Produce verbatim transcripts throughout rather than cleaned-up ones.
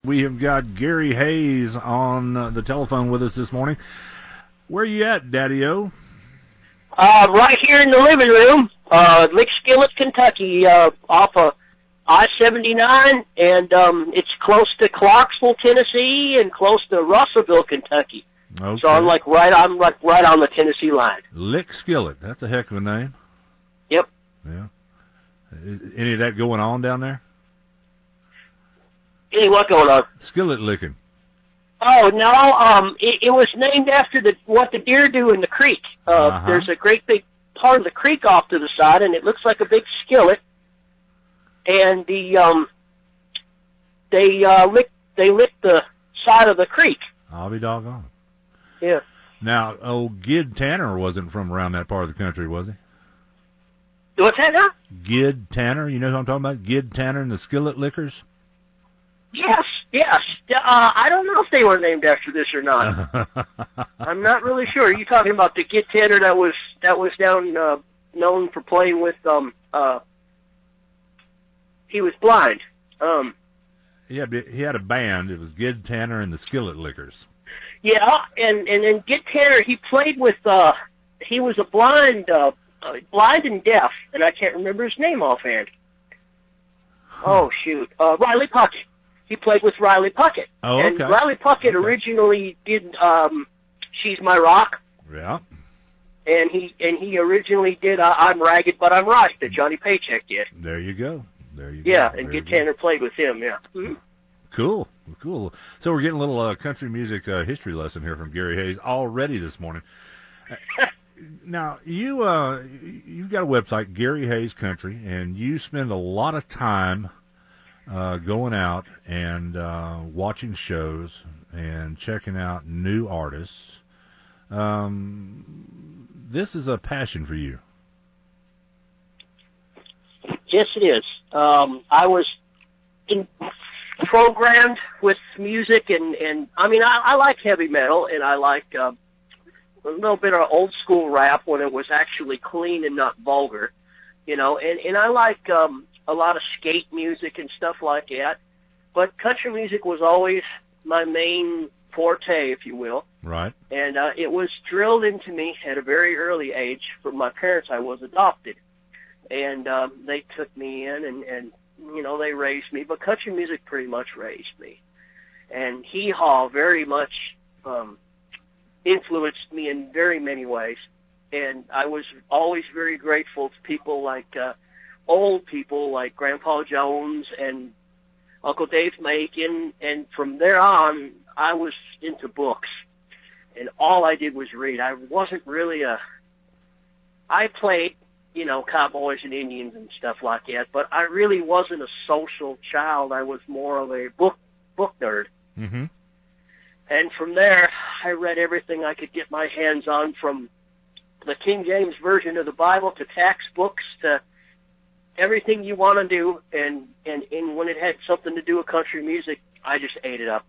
We have got Gary Hayes on uh, the telephone with us this morning. Where you at, Daddy-O? Uh, right here in the living room, uh, Lickskillet, Kentucky, uh, off of I seventy-nine, and um, it's close to Clarksville, Tennessee, and close to Russellville, Kentucky. Okay. So I'm like right, I'm like right on the Tennessee line. Lickskillet, that's a heck of a name. Yep. Yeah. Any of that going on down there? Any what going on? Skillet licking. Oh no, um, it, it was named after the what the deer do in the creek. Uh, Uh-huh. There's a great big part of the creek off to the side, and it looks like a big skillet. And the um, they uh, lick they lick the side of the creek. I'll be doggone. Yeah. Now, old Gid Tanner wasn't from around that part of the country, was he? What's that now? Gid Tanner, you know who I'm talking about? Gid Tanner and the Skillet Lickers? Yes, yes. Uh, I don't know if they were named after this or not. I'm not really sure. Are you talking about the Gid Tanner that was that was down uh, known for playing with um uh he was blind. Um He had, he had a band. It was Gid Tanner and the Skillet Lickers. Yeah, and and then Gid Tanner, he played with uh he was a blind uh, uh blind and deaf, and I can't remember his name offhand. Oh shoot. Uh Riley Puckett. He played with Riley Puckett. Oh, and okay. Riley Puckett Okay. originally did um She's My Rock. Yeah. And he and he originally did uh, I'm Ragged But I'm Right that Johnny Paycheck did. There you go. There you Yeah, go. and There Gid you go. Tanner played with him, yeah. Mhm. Cool, cool. So we're getting a little uh, country music uh, history lesson here from Gary Hayes already this morning. Uh, now, you, uh, you've got a website, Gary Hayes Country, and you spend a lot of time uh, going out and uh, watching shows and checking out new artists. Um, this is a passion for you. Yes, it is. Um, I was in, programmed with music, and, and I mean, I, I like heavy metal, and I like uh, a little bit of old school rap when it was actually clean and not vulgar, you know, and, and I like um, a lot of skate music and stuff like that. But country music was always my main forte, if you will. Right. And uh, it was drilled into me at a very early age. From my parents, I was adopted. And um, they took me in, and, and, you know, they raised me. But country music pretty much raised me. And Hee Haw very much um, influenced me in very many ways. And I was always very grateful to people like uh, old people like Grandpa Jones and Uncle Dave Macon. And from there on, I was into books. And all I did was read. I wasn't really a... I played, you know, cowboys and Indians and stuff like that, but I really wasn't a social child. I was more of a book book nerd. Mm-hmm. And from there, I read everything I could get my hands on, from the King James Version of the Bible to tax books to everything you want to do. And, and, and when it had something to do with country music, I just ate it up.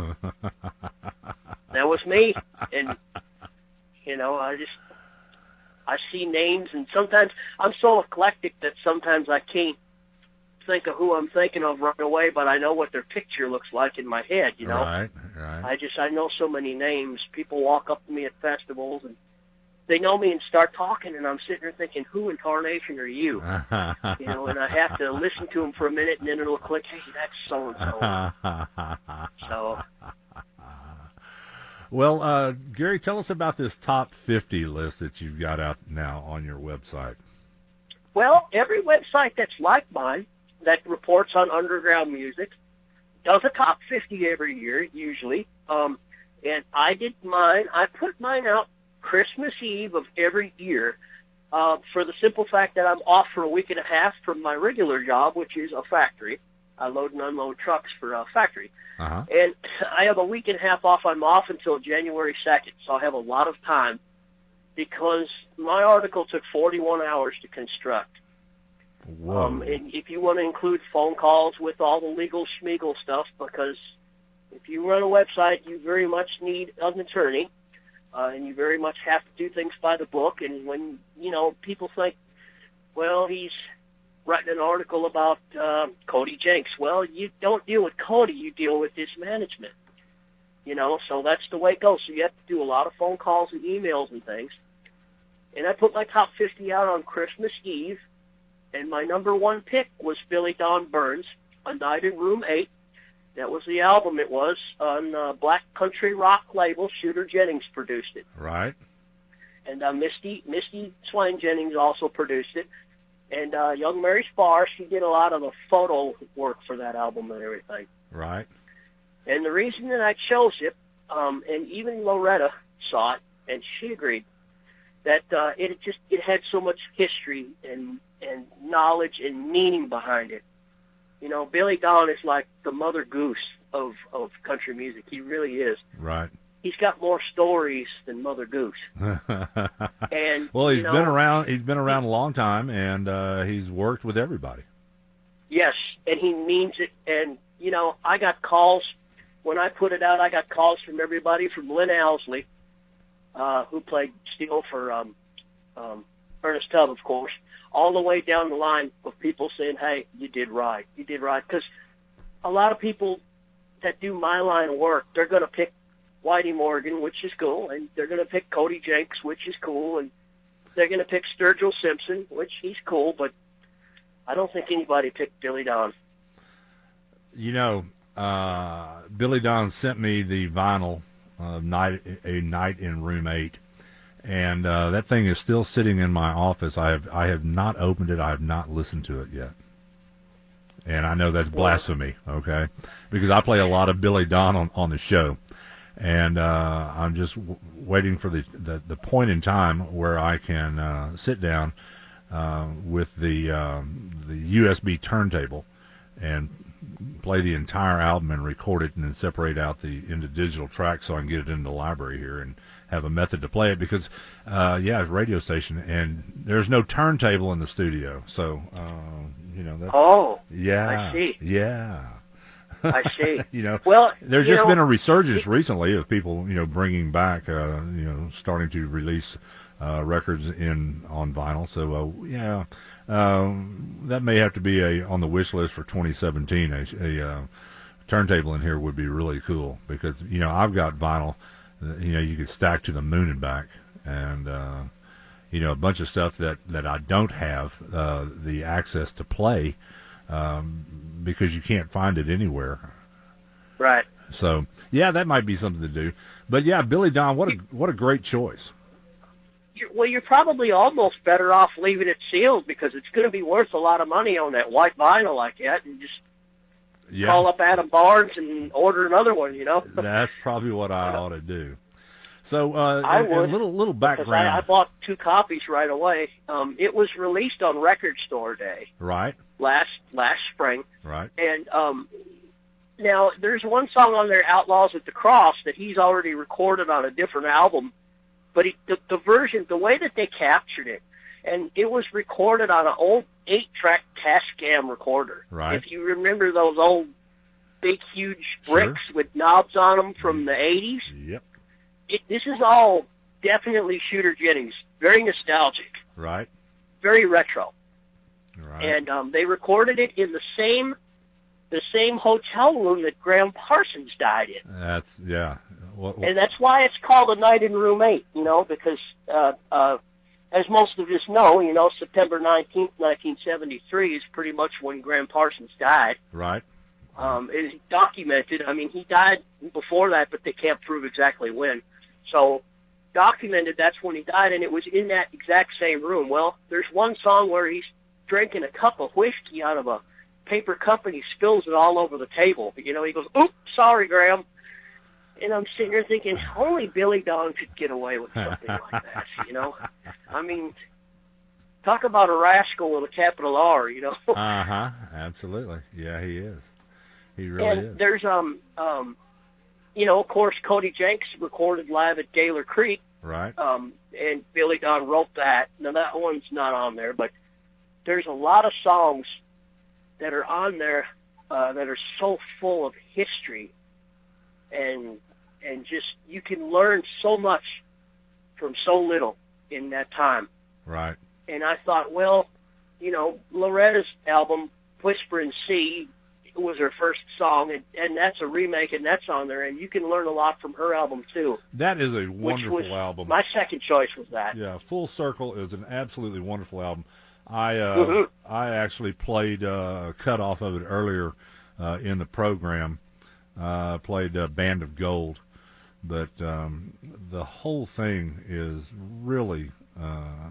That was me. And, you know, I just... I see names, and sometimes I'm so eclectic that sometimes I can't think of who I'm thinking of right away, but I know what their picture looks like in my head, you know. Right, right. I just, I know so many names. People walk up to me at festivals, and they know me and start talking, and I'm sitting there thinking, who in tarnation are you? You know, and I have to listen to them for a minute, and then it'll click, hey, that's so-and-so. So... Well, uh, Gary, tell us about this top fifty list that you've got out now on your website. Well, every website that's like mine that reports on underground music does a top fifty every year, usually. Um, and I did mine. I put mine out Christmas Eve of every year uh, for the simple fact that I'm off for a week and a half from my regular job, which is a factory. I load and unload trucks for a factory. Uh-huh. And I have a week and a half off. I'm off until January second, so I have a lot of time because my article took forty-one hours to construct. Whoa. Um, and if you want to include phone calls with all the legal schmeagle stuff, because if you run a website, you very much need an attorney, uh, and you very much have to do things by the book. And when, you know, people think, well, he's writing an article about uh, Cody Jenks. Well, you don't deal with Cody, you deal with his management. You know, so that's the way it goes. So you have to do a lot of phone calls and emails and things. And I put my top fifty out on Christmas Eve, and my number one pick was Billy Don Burns, A Night in Room eight. That was the album it was on uh, Black Country Rock label. Shooter Jennings produced it. Right. And uh, Misty Misty Swain Jennings also produced it. And uh, young Mary Spar, she did a lot of the photo work for that album and everything. Right. And the reason that I chose it, um, and even Loretta saw it, and she agreed, that uh, it just it had so much history and and knowledge and meaning behind it. You know, Billy Don is like the Mother Goose of, of country music. He really is. Right. He's got more stories than Mother Goose. And well, he's you know, been around. He's been around a long time, and uh, he's worked with everybody. Yes, and he means it. And you know, I got calls when I put it out. I got calls from everybody from Lynn Owsley, uh, who played steel for um, um, Ernest Tubb, of course, all the way down the line of people saying, "Hey, you did right. You did right." Because a lot of people that do my line of work, they're going to pick Whitey Morgan, which is cool, and they're going to pick Cody Jenks, which is cool, and they're going to pick Sturgill Simpson, which he's cool, but I don't think anybody picked Billy Don. You know, uh, Billy Don sent me the vinyl of night, A Night in Room eight, and uh, that thing is still sitting in my office. I have I have not opened it. I have not listened to it yet. And I know that's blasphemy, okay, because I play a lot of Billy Don on, on the show. And uh, I'm just w- waiting for the, the, the point in time where I can uh, sit down uh, with the um, the U S B turntable and play the entire album and record it and then separate out the into digital tracks so I can get it in the library here and have a method to play it because, uh, yeah, it's a radio station and there's no turntable in the studio. So, uh, you know. That's, oh, yeah, I see. Yeah. I see. you know, well, there's just know, been a resurgence recently of people, you know, bringing back, uh, you know, starting to release uh, records in on vinyl. So, uh, yeah, um, that may have to be a on the wish list for twenty seventeen. A, a uh, turntable in here would be really cool because, you know, I've got vinyl, that, you know, you could stack to the moon and back, and uh, you know, a bunch of stuff that that I don't have uh, the access to play. Um, because you can't find it anywhere. Right. So, yeah, that might be something to do. But, yeah, Billy Don, what a what a great choice. You're, well, you're probably almost better off leaving it sealed because it's going to be worth a lot of money on that white vinyl like that and just yeah. call up Adam Barnes and order another one, you know? That's probably what I ought to do. So, uh, I a, would, a little little background. I, I bought two copies right away. Um, it was released on Record Store Day. Right. Last last spring. Right. And um, now there's one song on there, Outlaws at the Cross, that he's already recorded on a different album. But he, the, the version, the way that they captured it, and it was recorded on an old eight-track Tascam recorder. Right. If you remember those old big, huge bricks Sure. with knobs on them from the eighties. Yep. It, this is all definitely Shooter Jennings. Very nostalgic. Right. Very retro. Right. And um, they recorded it in the same the same hotel room that Graham Parsons died in. That's, yeah. What, what, And that's why it's called A Night in Room eight, you know, because uh, uh, as most of us know, you know, September nineteenth, nineteen seventy-three is pretty much when Graham Parsons died. Right. Um, it is documented. I mean, he died before that, but they can't prove exactly when. So documented that's when he died, and it was in that exact same room. Well, there's one song where he's drinking a cup of whiskey out of a paper cup, and he spills it all over the table. You know, he goes, "Oops, sorry, Graham." And I'm sitting there thinking, only Billy Don could get away with something like that, you know? I mean, talk about a rascal with a capital R, you know? Uh-huh. Absolutely. Yeah, he is. He really and is. there's, um, um, you know, of course, Cody Jenks recorded live at Gaylor Creek. Right. Um, and Billy Don wrote that. Now, that one's not on there, but there's a lot of songs that are on there uh, that are so full of history and and just you can learn so much from so little in that time. Right. And I thought, well, you know, Loretta's album, Whisper and See, was her first song, and, and that's a remake, and that's on there, and you can learn a lot from her album, too. That is a wonderful which was, album. My second choice was that. Yeah, Full Circle is an absolutely wonderful album. I uh, mm-hmm. I actually played uh, a cut off of it earlier uh, in the program. I uh, played uh, Band of Gold, but um, the whole thing is really uh,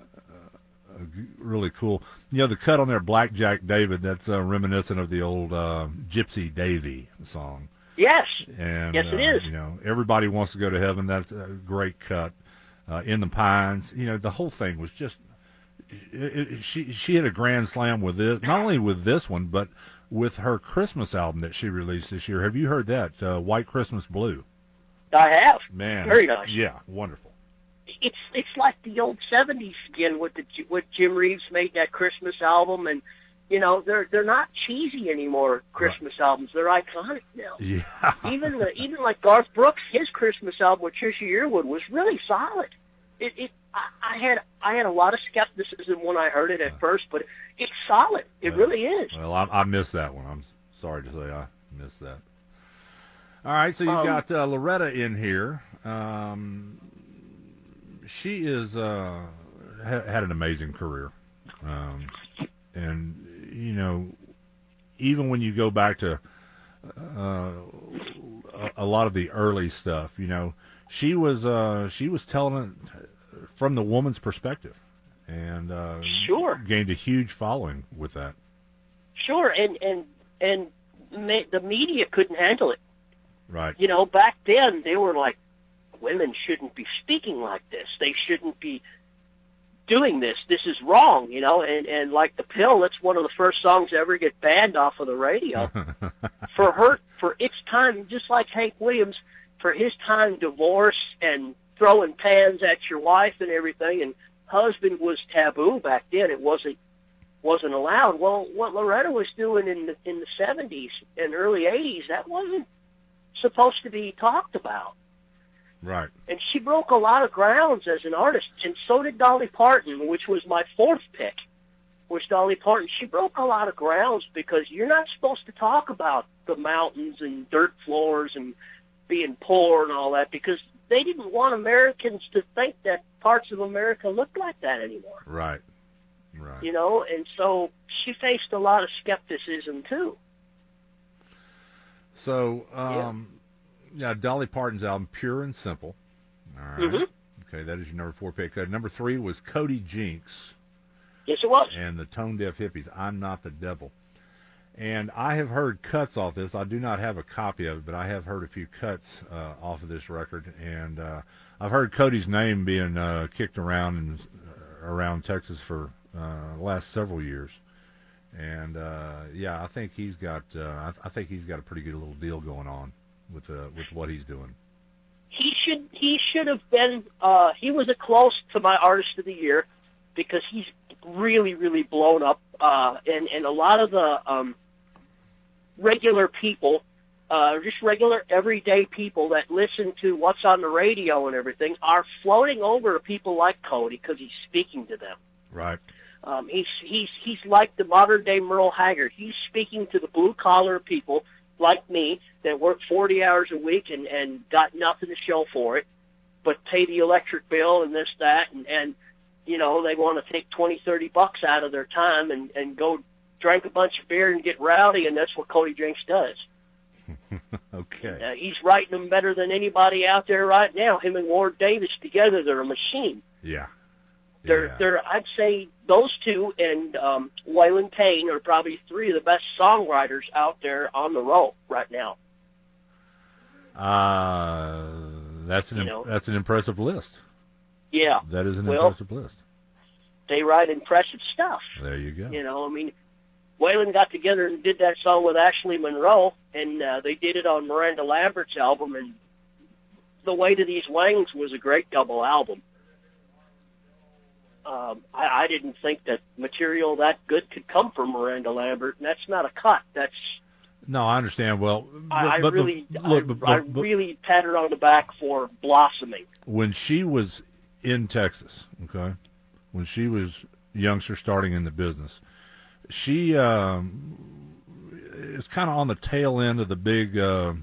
really cool. You know, the cut on there, Blackjack David, that's uh, reminiscent of the old uh, Gypsy Davy song. Yes. And, yes, uh, it is. You know, Everybody Wants to Go to Heaven, that's a great cut. Uh, In the Pines, you know, the whole thing was just, it, it, she she had a grand slam with this, not only with this one, but with her Christmas album that she released this year. Have you heard that, uh, White Christmas Blue? I have. Man. Very nice. Yeah, wonderful. It's it's like the old seventies again with the with Jim Reeves made that Christmas album, and you know they're they're not cheesy anymore. Christmas right. albums, they're iconic now. Yeah. even the, even like Garth Brooks, his Christmas album with Trisha Yearwood was really solid. It it I, I had I had a lot of skepticism when I heard it at first, but it's solid. It well, really is. Well, I, I missed that one. I'm sorry to say I missed that. All right, so you've um, got uh, Loretta in here. Um, she is uh, ha- had an amazing career, um, and you know, even when you go back to uh, a, a lot of the early stuff, you know, she was uh, she was telling it from the woman's perspective, and uh, sure gained a huge following with that. Sure, and and and ma- the media couldn't handle it. Right. You know, back then they were like, women shouldn't be speaking like this. They shouldn't be doing this. This is wrong, you know. And, and like The Pill, that's one of the first songs to ever get banned off of the radio. for her, for its time, just like Hank Williams, for his time, divorce and throwing pans at your wife and everything, and husband was taboo back then. It wasn't wasn't allowed. Well, what Loretta was doing in the, in the seventies and early eighties, that wasn't supposed to be talked about. Right. And she broke a lot of grounds as an artist, and so did Dolly Parton, which was my fourth pick, was Dolly Parton. She broke a lot of grounds because you're not supposed to talk about the mountains and dirt floors and being poor and all that, because they didn't want Americans to think that parts of America looked like that anymore. Right. Right. You know, and so she faced a lot of skepticism, too. So, um, yeah. yeah, Dolly Parton's album, Pure and Simple. All right. Mm-hmm. Okay, that is your number four pick. Uh, number three was Cody Jinks. Yes, it was. And the Tone Deaf Hippies, I'm Not the Devil. And I have heard cuts off this. I do not have a copy of it, but I have heard a few cuts uh, off of this record. And uh, I've heard Cody's name being uh, kicked around in, uh, around Texas for uh, the last several years. And uh, yeah, I think he's got. Uh, I, I think he's got a pretty good little deal going on with uh, with what he's doing. He should. He should have been. Uh, he was a close to my Artist of the Year because he's really, really blown up. Uh, and and a lot of the um, regular people, uh, just regular everyday people that listen to what's on the radio and everything, are floating over to people like Cody because he's speaking to them. Right. Um, he's he's he's like the modern day Merle Haggard. He's speaking to the blue collar people like me that work forty hours a week and, and got nothing to show for it, but pay the electric bill and this that and, and you know they want to take twenty, thirty bucks out of their time and, and go drink a bunch of beer and get rowdy, and that's what Cody Jinks does. Okay. Uh, he's writing them better than anybody out there right now. Him and Ward Davis together, they're a machine. Yeah. They're, yeah. they're, I'd say those two and um, Waylon Payne are probably three of the best songwriters out there on the roll right now. Uh, that's an you know? that's an impressive list. Yeah. That is an well, impressive list. They write impressive stuff. There you go. You know, I mean, Waylon got together and did that song with Ashley Monroe, and uh, they did it on Miranda Lambert's album, and The Way to These Wings was a great double album. Um, I, I didn't think that material that good could come from Miranda Lambert, and that's not a cut. That's no, I understand. Well, but, I, I but, really, but, I, but, but, I but, really pat her on the back for blossoming. When she was in Texas, okay, when she was youngster starting in the business. She um, is kind of on the tail end of the big uh,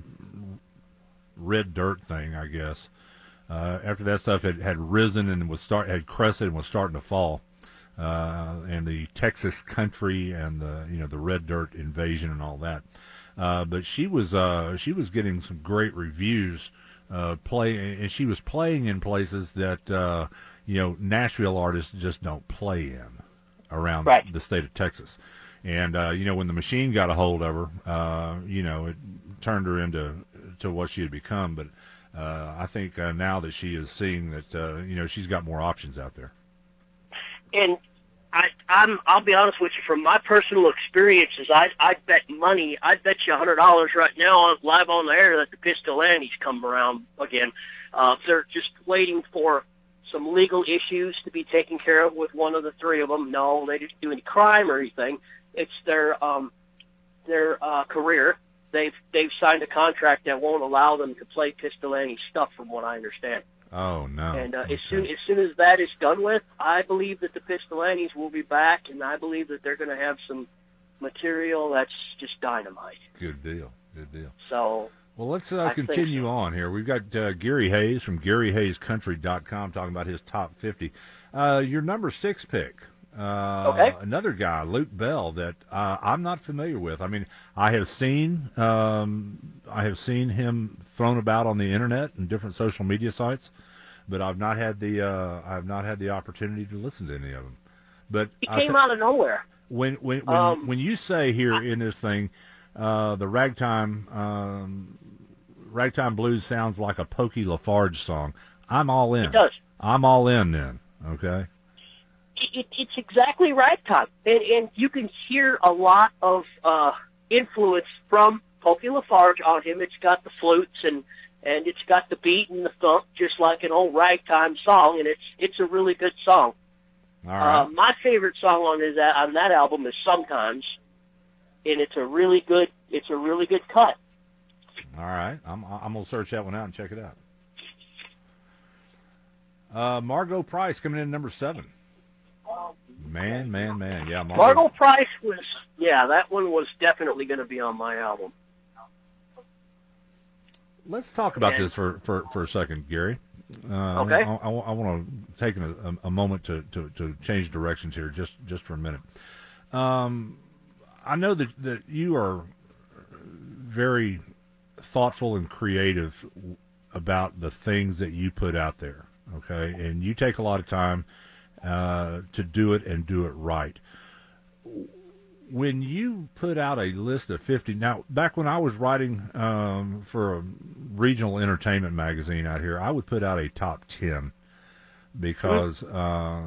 red dirt thing, I guess. Uh, after that stuff had, had risen and was start had crested and was starting to fall, uh, and the Texas country and the you know the red dirt invasion and all that. Uh, but she was uh, she was getting some great reviews. Uh, play and she was playing in places that uh, you know Nashville artists just don't play in around right. the state of Texas. And uh, you know when the Machine got a hold of her, uh, you know it turned her into to what she had become. But uh, I think uh, now that she is seeing that uh, you know she's got more options out there. And I, I'm, I'll be honest with you, from my personal experiences, I, I'd bet money, I'd bet you one hundred dollars right now on, live on the air that the Pistolantes come around again. Uh, they're just waiting for some legal issues to be taken care of with one of the three of them. No, they didn't do any crime or anything. It's their um, their uh, career. They've they've signed a contract that won't allow them to play Pistolante stuff, from what I understand. Oh no! And uh, okay. as soon as soon as that is done with, I believe that the Pistolantes will be back, and I believe that they're going to have some material that's just dynamite. Good deal. Good deal. So. Well, let's uh, continue so. on here. We've got uh, Gary Hayes from Gary Hayes Country dot com talking about his top fifty. Uh, your number six pick, uh, okay. another guy, Luke Bell, that uh, I'm not familiar with. I mean, I have seen um, I have seen him thrown about on the internet and different social media sites, but I've not had the uh, I've not had the opportunity to listen to any of them. But he I came th- out of nowhere. When when when, um, when you say here in this thing, uh, the ragtime. Um, Ragtime Blues sounds like a Pokey Lafarge song. I'm all in. It does. I'm all in then, okay? It, it, it's exactly ragtime. And, and you can hear a lot of uh, influence from Pokey Lafarge on him. It's got the flutes and, and it's got the beat and the thump, just like an old ragtime song, and it's it's a really good song. All right. Uh, my favorite song on, his, on that album is Sometimes, and it's a really good it's a really good cut. All right, I'm I'm gonna search that one out and check it out. Uh, Margot Price coming in at number seven. Man, man, man, yeah. Margot, Margot Price was yeah, that one was definitely going to be on my album. Let's talk about and, this for, for, for a second, Gary. Uh, okay. I, I, I want to take a, a moment to, to, to change directions here, just just for a minute. Um, I know that that you are very thoughtful and creative about the things that you put out there, okay? And you take a lot of time uh, to do it and do it right. When you put out a list of fifty, now back when I was writing um, for a regional entertainment magazine out here, I would put out a top ten because uh,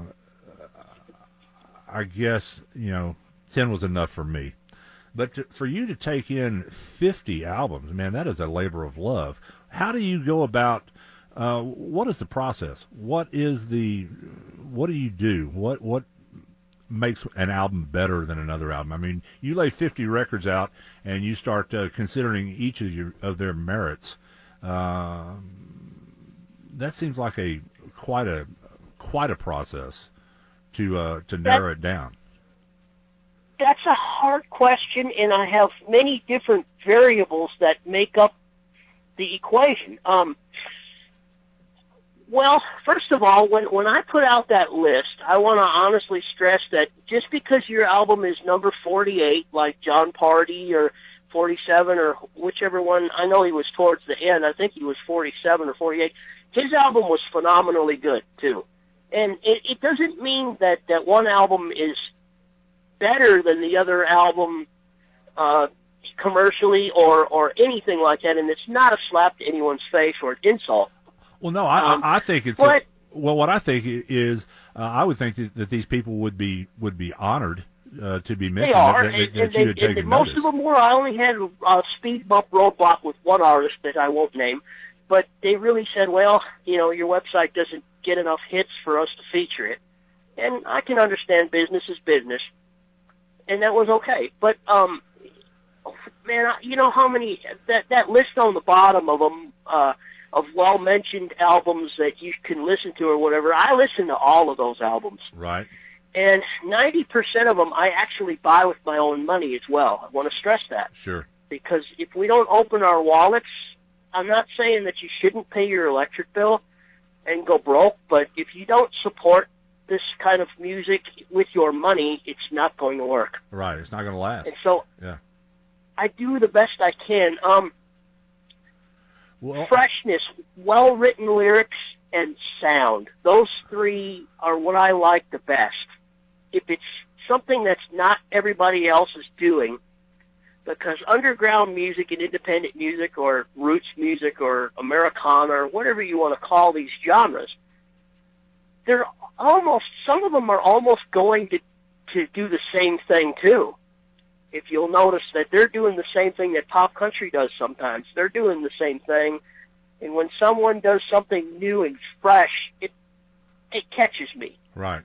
I guess, you know, ten was enough for me. But to, for you to take in fifty albums, man, that is a labor of love. How do you go about, uh, what is the process? What is the, what do you do? What what makes an album better than another album? I mean, you lay fifty records out and you start uh, considering each of your of their merits. Uh, that seems like a quite a quite a process to uh, to narrow it down. That's a hard question, and I have many different variables that make up the equation. Um, well, first of all, when, when I put out that list, I want to honestly stress that just because your album is number forty-eight, like John Party, or forty-seven, or whichever one, I know he was towards the end, I think he was forty-seven or forty-eight, his album was phenomenally good, too. And it, it doesn't mean that, that one album is better than the other album uh, commercially or, or anything like that, and it's not a slap to anyone's face or an insult. Well, no, I, um, I think it's but, a, well. What I think is, uh, I would think that, that these people would be would be honored uh, to be mentioned. They are, that, that, and, that and, you they, had taken and most notice. of them were. I only had a speed bump roadblock with one artist that I won't name, but they really said, well, you know, your website doesn't get enough hits for us to feature it, and I can understand business is business. And that was okay. But, um, man, you know how many, that, that list on the bottom of them, uh, of well-mentioned albums that you can listen to or whatever, I listen to all of those albums. Right. And ninety percent of them I actually buy with my own money as well. I want to stress that. Sure. Because if we don't open our wallets, I'm not saying that you shouldn't pay your electric bill and go broke, but if you don't support this kind of music with your money, it's not going to work. Right. It's not going to last. And so yeah. I do the best I can. Um, well, freshness, well-written lyrics, and sound. Those three are what I like the best. If it's something that's not everybody else is doing, because underground music and independent music or roots music or Americana or whatever you want to call these genres, they're almost, some of them are almost going to, to do the same thing too. If you'll notice that they're doing the same thing that pop country does sometimes. They're doing the same thing. And when someone does something new and fresh, it it catches me. Right.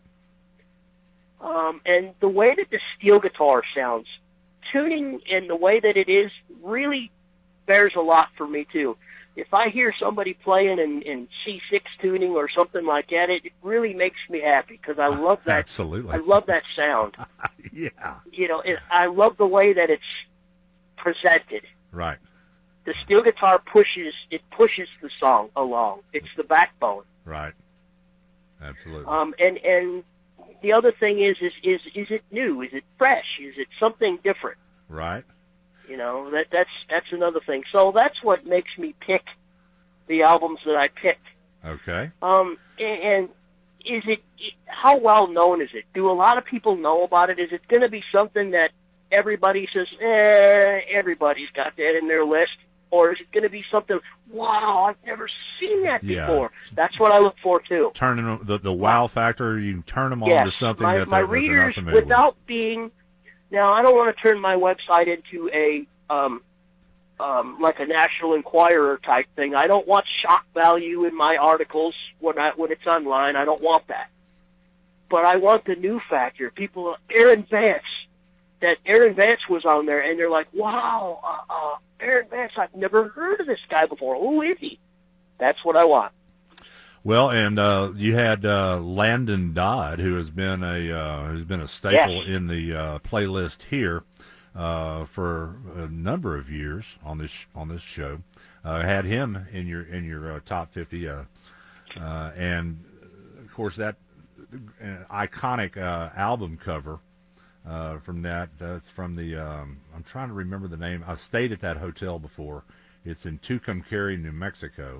Um, and the way that the steel guitar sounds, tuning and the way that it is really bears a lot for me too. If I hear somebody playing in, in C six tuning or something like that, it, it really makes me happy because I love that. Absolutely. I love that sound. Yeah. You know, it, I love the way that it's presented. Right. The steel guitar pushes it pushes the song along. It's the backbone. Right. Absolutely. Um, and and the other thing is is is is it new? Is it fresh? Is it something different? Right. You know, that that's that's another thing. So that's what makes me pick the albums that I picked. Okay. Um, and, and is it how well known is it? Do a lot of people know about it? Is it going to be something that everybody says, eh, everybody's got that in their list? Or is it going to be something, wow, I've never seen that Yeah. before? That's what I look for, too. Turning them, the, the wow factor, you turn them on Yes, to something my, that, my they're, that they're not readers, familiar without being, now I don't want to turn my website into a, um, um, like a National Enquirer type thing. I don't want shock value in my articles when I when it's online. I don't want that. But I want the new factor. People, Aaron Vance, that Aaron Vance was on there, and they're like, wow, uh, uh, Aaron Vance, I've never heard of this guy before. Who is he? That's what I want. Well, and uh, you had uh, Landon Dodd, who has been a uh, who's been a staple Yes. in the uh, playlist here uh, for a number of years on this on this show. Uh, had him in your in your uh, top fifty, uh, uh, and of course that uh, iconic uh, album cover uh, from that. That's from the. Um, I'm trying to remember the name. I've stayed at that hotel before. It's in Tucumcari, New Mexico.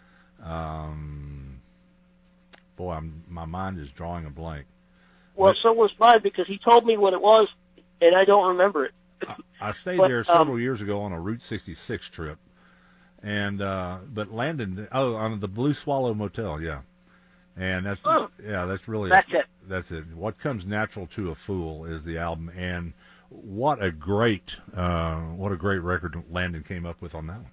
Um, boy, I'm, my mind is drawing a blank. Well, But- so was mine because he told me what it was, and I don't remember it. I, I stayed But, there um, several years ago on a Route sixty-six trip, and uh, but Landon, oh, on the Blue Swallow Motel, yeah, and that's Oh. yeah, that's really That's it. That's it. What Comes Natural to a Fool is the album, and what a great uh, what a great record Landon came up with on that one.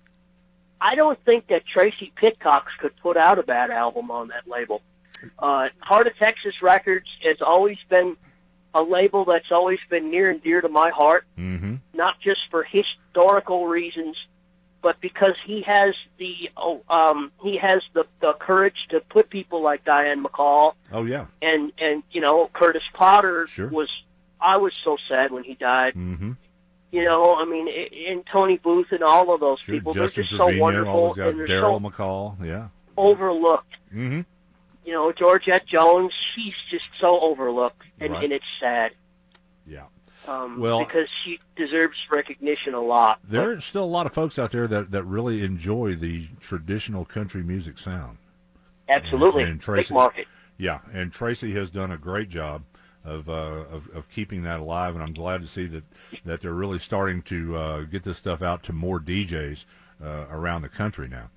I don't think that Tracy Pitcox could put out a bad album on that label. Uh, Heart of Texas Records has always been a label that's always been near and dear to my heart, Mm-hmm. not just for historical reasons, but because he has the oh, um, he has the, the courage to put people like Diane McCall Oh yeah. and, and you know Curtis Potter Sure. was. I was so sad when he died. Mm-hmm. You know, I mean, and Tony Booth and all of those Sure. people, Justin they're just Trevino, so wonderful, all those guys. and they're Daryl so McCall, yeah. overlooked. Mm-hmm. You know, Georgette Jones, she's just so overlooked, and, Right. and it's sad. Yeah. Um, Well- because she deserves recognition a lot. But There are still a lot of folks out there that, that really enjoy the traditional country music sound. absolutely, and Tracy- big market. Yeah, and Tracy has done a great job of, uh, of of keeping that alive, and I'm glad to see that, that they're really starting to uh, get this stuff out to more D Js uh, around the country now,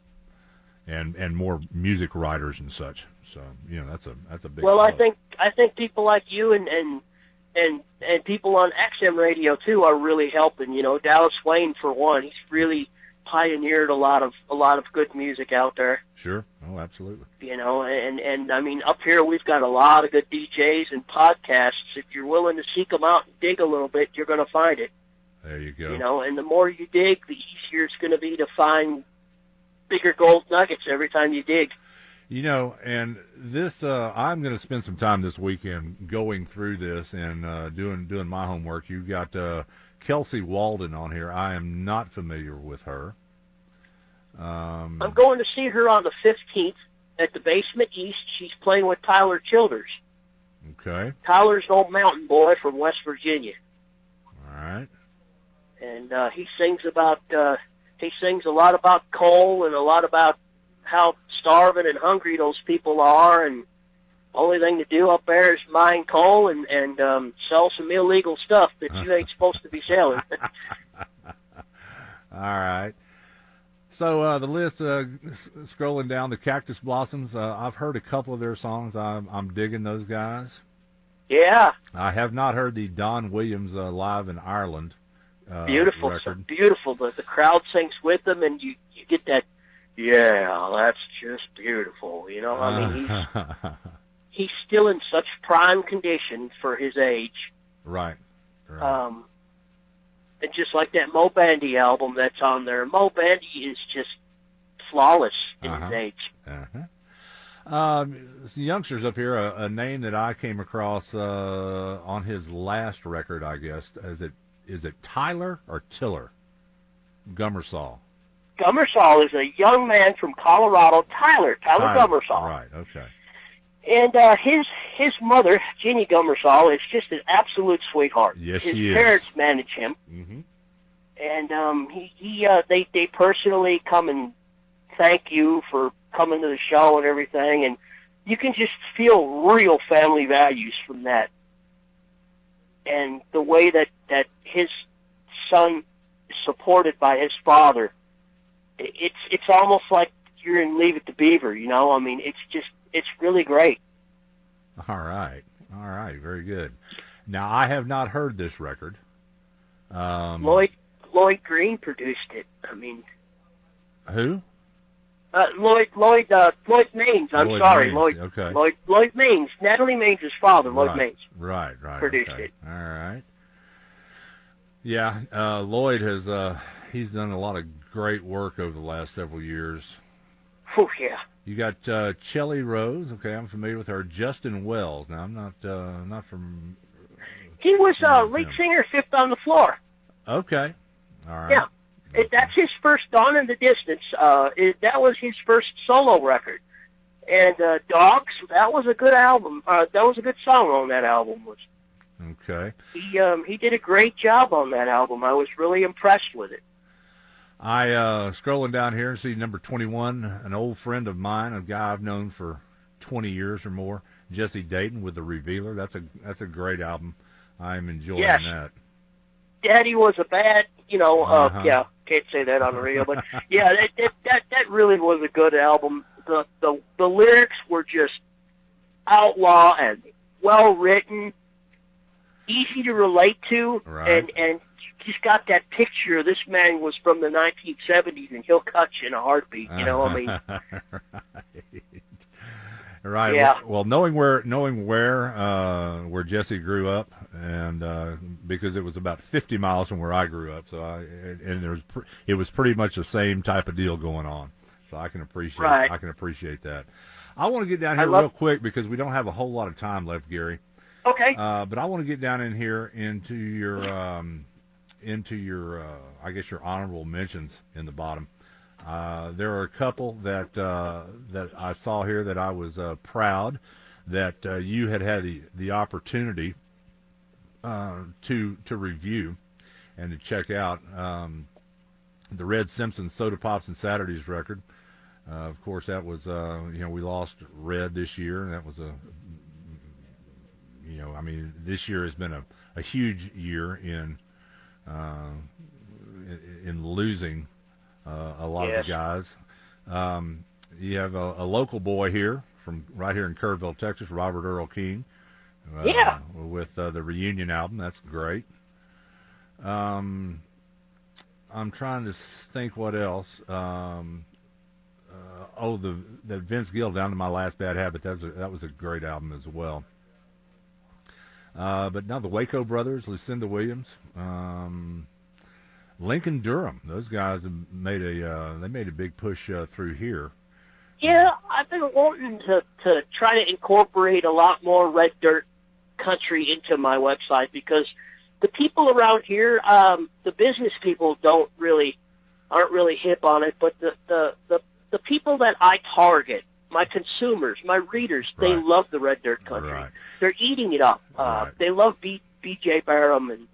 and and more music writers and such. So you know that's a that's a big. Well, I plus. think I think people like you and and and and people on X M radio too are really helping. You know, Dallas Wayne for one, he's really pioneered a lot of a lot of good music out there. Sure. Oh, absolutely. You know, and and I mean, up here we've got a lot of good D Js and podcasts. If you're willing to seek them out and dig a little bit, you're going to find it. There you go. You know, and the more you dig, the easier it's going to be to find bigger gold nuggets every time you dig. You know, and this, uh, I'm going to spend some time this weekend going through this and uh, doing doing my homework. You've got uh, Kelsey Walden on here. I am not familiar with her. Um, I'm going to see her on the fifteenth at the Basement East. She's playing with Tyler Childers. Okay. Tyler's an old mountain boy from West Virginia. All right. And uh, he sings about, uh, he sings a lot about coal and a lot about how starving and hungry those people are, and only thing to do up there is mine coal and, and um, sell some illegal stuff that you ain't supposed to be selling. All right. So uh, the list, uh, scrolling down, the Cactus Blossoms, uh, I've heard a couple of their songs. I'm, I'm digging those guys. Yeah. I have not heard the Don Williams uh, Live in Ireland uh, beautiful, record. Beautiful. The, the crowd sings with them, and you, you get that, yeah, that's just beautiful. You know, I mean, he's, he's still in such prime condition for his age. Right. right. Um, and just like that Mo Bandy album that's on there, Mo Bandy is just flawless in uh-huh. his age. Uh-huh. Um, youngsters up here, a, a name that I came across uh, on his last record, I guess. Is it is it Tyler or Tiller? Gummersall. Gummersall is a young man from Colorado, Tyler, Tyler, Tyler Gummersall. Right, okay. And uh, his his mother, Jeannie Gummersall, is just an absolute sweetheart. Yes, his she is. parents manage him, mm-hmm. and um, he he uh, they they personally come and thank you for coming to the show and everything, and you can just feel real family values from that, and the way that that his son is supported by his father. It's it's almost like you're in Leave It to Beaver, you know. I mean, it's just it's really great. All right, all right, very good. Now I have not heard this record. Um, Lloyd Lloyd Green produced it. I mean, who? Uh, Lloyd Lloyd uh, Lloyd Maines. I'm Lloyd sorry, Maines. Lloyd. Okay. Lloyd Lloyd Maines. Natalie Maines' father, Lloyd right. Maines. Right, right. Produced okay. it. All right. Yeah, uh, Lloyd has uh, he's done a lot of great work over the last several years. Oh yeah. You got uh, Chelly Rose. Okay, I'm familiar with her. Justin Wells. Now I'm not uh, not from. He was uh, lead him. singer, Fifth on the Floor. Okay. All right. Yeah. It, that's his first Dawn in the Distance. Uh, it, that was his first solo record. And uh, Dogs, that was a good album. Uh, that was a good song on that album. Was Okay. He um, he did a great job on that album. I was really impressed with it. I uh, scrolling down here and see number twenty-one, an old friend of mine, a guy I've known for twenty years or more, Jesse Dayton with The Revealer. That's a that's a great album. I'm enjoying yes. that. Daddy was a bad, you know, uh, uh-huh. yeah, can't say that on the radio, but yeah, that, that that that really was a good album. The the the lyrics were just outlaw and well written, easy to relate to, right. and and you just got that picture. This man was from the nineteen seventies, and he'll cut you in a heartbeat. You know, I mean, right. Right. Yeah. Well, well, knowing where knowing where uh, where Jesse grew up, and uh, because it was about fifty miles from where I grew up, so I and there was pr- it was pretty much the same type of deal going on. So I can appreciate right. I can appreciate that. I want to get down I here love- real quick because we don't have a whole lot of time left, Gary. okay. Uh, but I want to get down in here into your um, into your uh, I guess your honorable mentions in the bottom. Uh, there are a couple that uh, that I saw here that I was uh, proud that uh, you had had the, the opportunity uh, to to review and to check out. Um, the Red Simpson Soda Pops and Saturdays record. Uh, of course, that was uh, you know we lost Red this year, and that was a you know I mean this year has been a, a huge year in uh, in, in losing. Uh, a lot yes. of the guys. Um, you have a, a local boy here from right here in Kerrville, Texas, Robert Earl King. Uh, Yeah. With uh, the reunion album, that's great. Um, I'm trying to think what else. Um, uh, oh, the the Vince Gill, Down to My Last Bad Habit. That was a, that was a great album as well. Uh, but now the Waco Brothers, Lucinda Williams. Um, Lincoln Durham, those guys have made a uh, they made a big push uh, through here. Yeah, I've been wanting to, to try to incorporate a lot more red dirt country into my website because the people around here, um, the business people don't really, aren't really hip on it, but the, the, the, the people that I target, my consumers, my readers, they Right. love the red dirt country. Right. They're eating it up. Uh, Right. They love B, B.J. Barham and,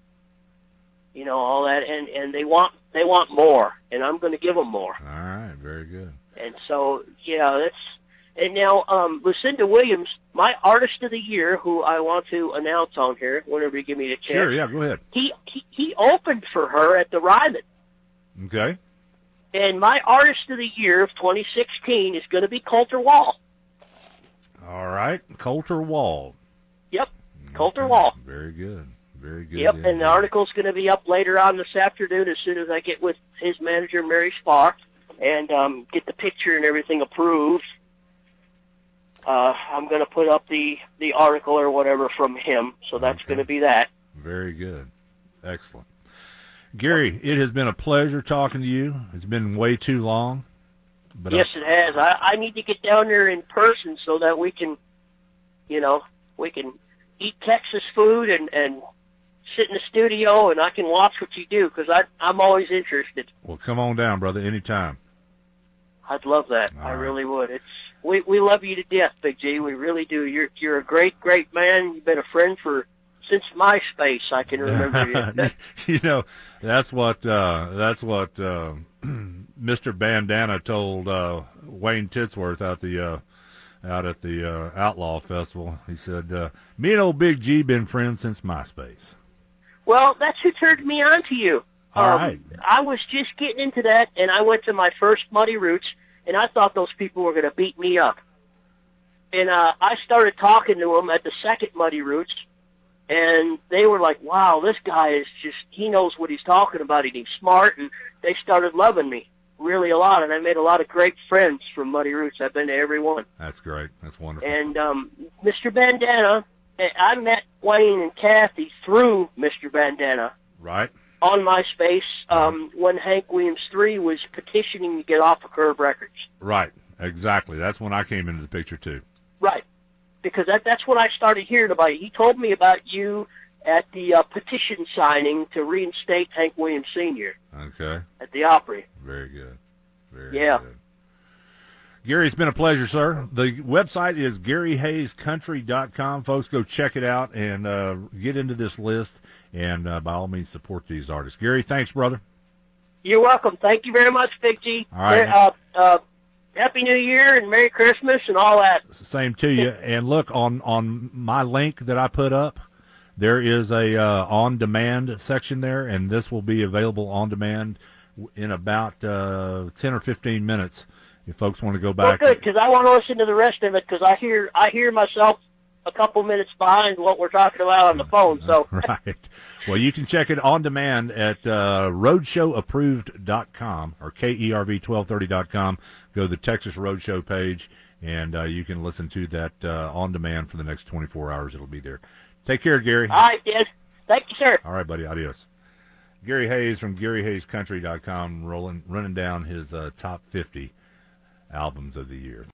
you know, all that, and, and they want they want more, and I'm going to give them more. All right. Very good. And so, yeah, that's. And now, um, Lucinda Williams, my artist of the year, who I want to announce on here, whenever you give me the chance. Sure. Yeah. Go ahead. He he, he opened for her at the Ryman. Okay. And my artist of the year of twenty sixteen is going to be Coulter Wall. All right. Coulter Wall. Yep, Coulter Okay. Wall. Very good. Very good. Yep, yeah, and the yeah. article's going to be up later on this afternoon as soon as I get with his manager, Mary Spar, and um, get the picture and everything approved. Uh, I'm going to put up the, the article or whatever from him, so that's Okay. going to be that. Very good. Excellent. Gary, it has been a pleasure talking to you. It's been way too long. But Yes, it has. I, I need to get down there in person so that we can, you know, we can eat Texas food and, and sit in the studio and I can watch what you do because I'm always interested. Well, come on down, brother, anytime. I'd love that. All I right. really would. It's we we love you to death, Big G. We really do. You're you're a great great man. You've been a friend for since MySpace. I can remember you. You know, that's what uh, that's what uh, Mister Bandana told uh, Wayne Titsworth out the uh, out at the uh, Outlaw Festival. He said, uh, "Me and old Big G been friends since MySpace." Well, that's who turned me on to you. All um, right. I was just getting into that, and I went to my first Muddy Roots, and I thought those people were going to beat me up. And uh, I started talking to them at the second Muddy Roots, and they were like, wow, this guy is just, he knows what he's talking about, and he's smart, and they started loving me really a lot, and I made a lot of great friends from Muddy Roots. I've been to every one. That's great. That's wonderful. And um, Mister Bandana, I met Wayne and Kathy through Mister Bandana Right. on MySpace um, when Hank Williams three was petitioning to get off of Curb Records. Right. Exactly. That's when I came into the picture too. Right. Because that, that's when I started hearing about you. He told me about you at the uh, petition signing to reinstate Hank Williams Senior Okay. at the Opry. Very good. Very Yeah. good. Gary, it's been a pleasure, sir. The website is gary hayes country dot com. Folks, go check it out and uh, get into this list, and uh, by all means, support these artists. Gary, thanks, brother. You're welcome. Thank you very much, Big G. All right. Uh, uh, Happy New Year and Merry Christmas and all that. It's the same to you. And look, on, on my link that I put up, there is a uh, on-demand section there, and this will be available on demand in about uh, ten or fifteen minutes. If folks want to go Well, back. good, because I want to listen to the rest of it because I hear I hear myself a couple minutes behind what we're talking about on the phone. So Right. Well, you can check it on demand at uh, roadshow approved dot com or K E R V twelve thirty dot com. Go to the Texas Roadshow page, and uh, you can listen to that uh, on demand for the next twenty-four hours. It'll be there. Take care, Gary. all right, Dad. Thank you, sir. All right, buddy. Adios. Gary Hayes from gary hayes country dot com rolling, running down his uh, top fifty albums of the year.